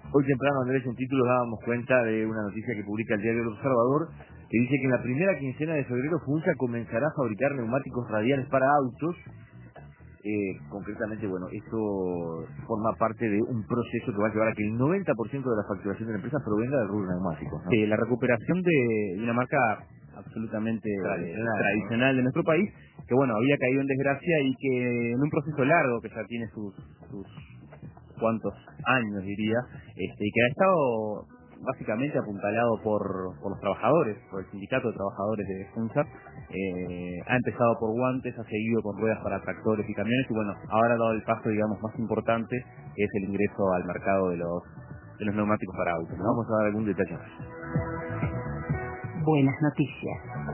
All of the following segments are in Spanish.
Hoy temprano, Andrés, en títulos dábamos cuenta de una noticia que publica el diario El Observador, que dice que en la primera quincena de febrero Funsa comenzará a fabricar neumáticos radiales para autos. Concretamente, bueno, esto forma parte de un proceso que va a llevar a que el 90% de la facturación de la empresa provenga del rubro neumáticos, ¿no? La recuperación de una marca absolutamente tradicional de nuestro país, que bueno, había caído en desgracia y que en un proceso largo, que ya tiene sus cuantos años, diría, y que ha estado básicamente apuntalado por los trabajadores, por el sindicato de trabajadores de Funsa. Ha empezado por guantes, ha seguido con ruedas para tractores y camiones, y bueno, ahora ha dado el paso, digamos, más importante, que es el ingreso al mercado de los neumáticos para autos, ¿no? Vamos a dar algún detalle más. Buenas noticias.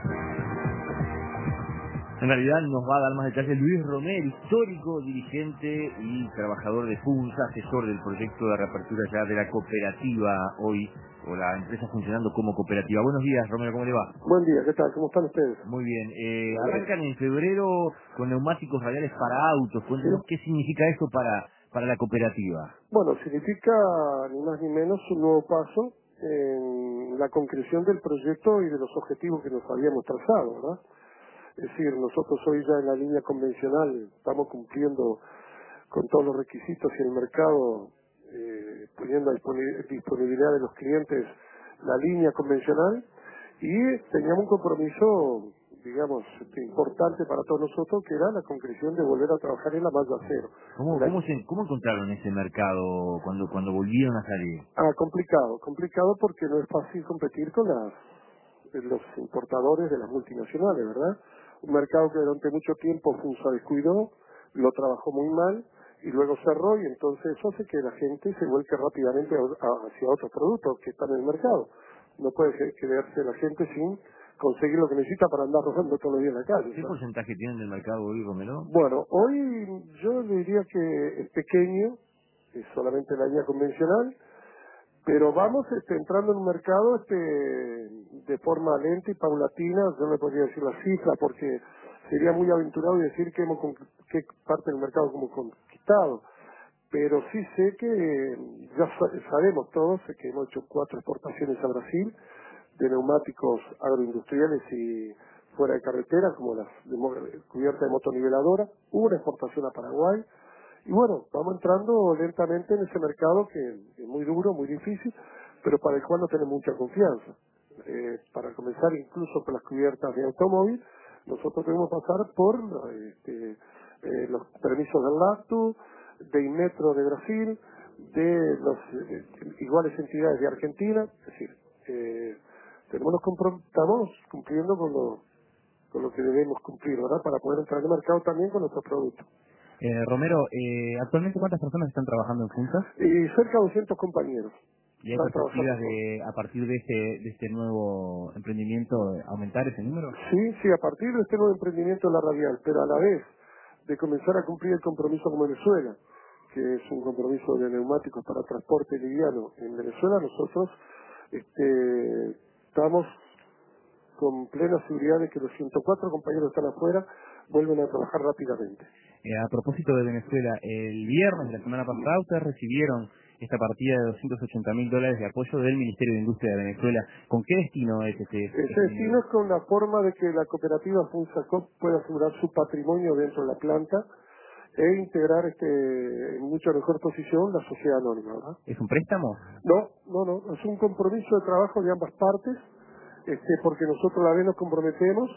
En realidad nos va a dar más detalles Luis Romero, histórico dirigente y trabajador de Funsa, asesor del proyecto de reapertura ya de la cooperativa hoy, o la empresa funcionando como cooperativa. Buenos días, Romero, ¿cómo le va? Buen día, ¿qué tal? ¿Cómo están ustedes? Muy bien. Arrancan en febrero con neumáticos radiales para autos. Cuéntenos qué significa eso para la cooperativa. Bueno, significa ni más ni menos un nuevo paso en la concreción del proyecto y de los objetivos que nos habíamos trazado, ¿verdad? Es decir, nosotros hoy ya en la línea convencional estamos cumpliendo con todos los requisitos y el mercado poniendo a disponibilidad de los clientes la línea convencional y teníamos un compromiso, digamos, importante para todos nosotros, que era la concreción de volver a trabajar en la malla cero. ¿Cómo encontraron ese mercado cuando volvieron a salir? Complicado porque no es fácil competir con los importadores de las multinacionales, ¿verdad? Un mercado que durante mucho tiempo Funsa descuidó, lo trabajó muy mal y luego cerró, y entonces eso hace que la gente se vuelque rápidamente hacia otros productos que están en el mercado. No puede quedarse la gente sin conseguir lo que necesita para andar rodando todos los días en la calle. ¿Qué porcentaje tienen del mercado hoy, Romero? Bueno, hoy yo le diría que es pequeño, es solamente la línea convencional, pero vamos entrando en un mercado de forma lenta y paulatina. Yo no podría decir la cifra porque sería muy aventurado decir qué parte del mercado hemos conquistado, pero sí sé que ya sabemos todos que hemos hecho 4 exportaciones a Brasil de neumáticos agroindustriales y fuera de carretera, como las cubiertas de motoniveladora. Hubo una exportación a Paraguay. Y bueno, vamos entrando lentamente en ese mercado que es muy duro, muy difícil, pero para el cual no tenemos mucha confianza. Para comenzar, incluso con las cubiertas de automóvil, nosotros debemos pasar por los permisos del LACTU, de Inmetro de Brasil, de las iguales entidades de Argentina. Es decir, estamos cumpliendo con lo que debemos cumplir, ¿verdad? Para poder entrar en el mercado también con nuestros productos. Romero, ¿actualmente cuántas personas están trabajando en Funsa? Y cerca de 200 compañeros. ¿Y hay perspectivas de, a partir de este nuevo emprendimiento, aumentar ese número? Sí, a partir de este nuevo emprendimiento de la radial, pero a la vez de comenzar a cumplir el compromiso con Venezuela, que es un compromiso de neumáticos para transporte liviano en Venezuela, nosotros estamos con plena seguridad de que los 104 compañeros que están afuera vuelven a trabajar rápidamente. A propósito de Venezuela, el viernes de la semana pasada ustedes recibieron esta partida de $280.000 de apoyo del Ministerio de Industria de Venezuela. ¿Con qué destino es ese destino? Es con la forma de que la cooperativa Funsacop pueda asegurar su patrimonio dentro de la planta e integrar en mucha mejor posición la sociedad anónima, ¿verdad? ¿Es un préstamo? No, es un compromiso de trabajo de ambas partes, porque nosotros a la vez nos comprometemos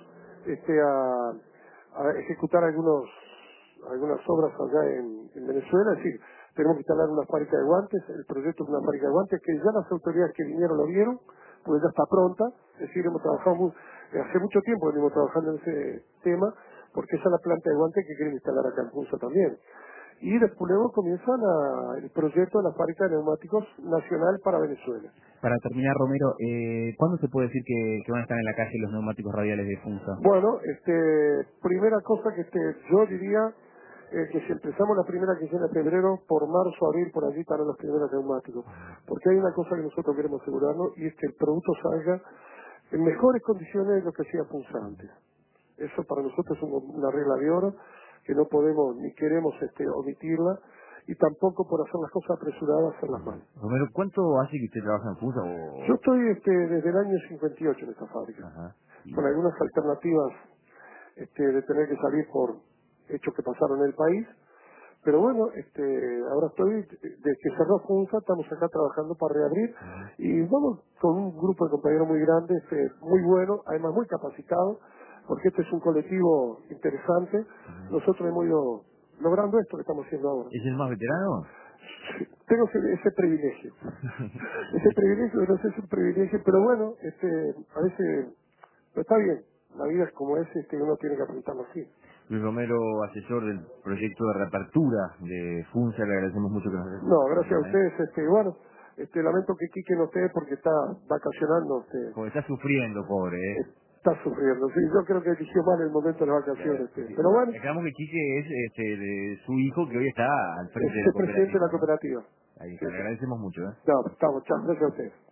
a ejecutar algunas obras allá en Venezuela. Es decir, tenemos que instalar una fábrica de guantes. El proyecto es una fábrica de guantes que ya las autoridades que vinieron lo vieron, pues ya está pronta. Es decir, hemos trabajado hace mucho tiempo venimos trabajando en ese tema, porque esa es la planta de guantes que quieren instalar acá en Funsa también. Y después luego comienza el proyecto de la fábrica de neumáticos nacional para Venezuela. Para terminar, Romero, ¿cuándo se puede decir que van a estar en la calle los neumáticos radiales de Funsa? Bueno, primera cosa que yo diría que si empezamos la primera quincena de febrero, por marzo, abril, por allí estarán los primeros neumáticos. Porque hay una cosa que nosotros queremos asegurarnos, y es que el producto salga en mejores condiciones de lo que hacía Funsa antes. Eso para nosotros es una regla de oro que no podemos ni queremos omitirla. y tampoco por hacer las cosas apresuradas, hacerlas mal. Romero, ¿cuánto hace que usted trabaja en FUNSA? Yo estoy desde el año 58 en esta fábrica, Ajá. con algunas alternativas de tener que salir por hechos que pasaron en el país, pero bueno, ahora estoy, desde que cerró FUNSA, estamos acá trabajando para reabrir, y vamos con un grupo de compañeros muy grande, muy bueno, además muy capacitado, porque este es un colectivo interesante. Nosotros hemos ido logrando esto que estamos haciendo ahora. ¿Es el más veterano? Tengo ese privilegio. Ese privilegio, no sé, es un privilegio, pero bueno, a veces, pero está bien. La vida es como es, uno tiene que afrontarlo así. Luis Romero, asesor del proyecto de reapertura de FUNSA, le agradecemos mucho que nos haya No, gracias a ustedes, bueno, lamento que Quique no esté porque está vacacionando, Porque está sufriendo, pobre, está sufriendo, sí, yo creo que eligió mal el momento de las vacaciones, Sí. pero bueno, Aclaramos que Quique es de su hijo que hoy está al frente de es la el presidente de cooperativa, la ¿no? cooperativa. Ahí Sí, está, le sí. agradecemos mucho, No, estamos, chao, gracias a ustedes.